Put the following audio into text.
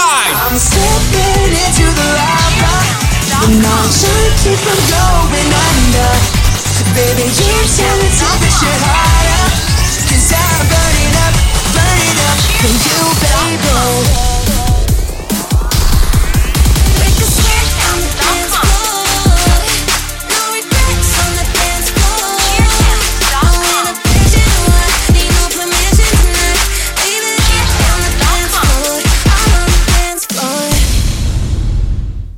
Live. I'm slipping into the lava, but now I'm trying to keep from going under. So baby, you tell me to take this shit high.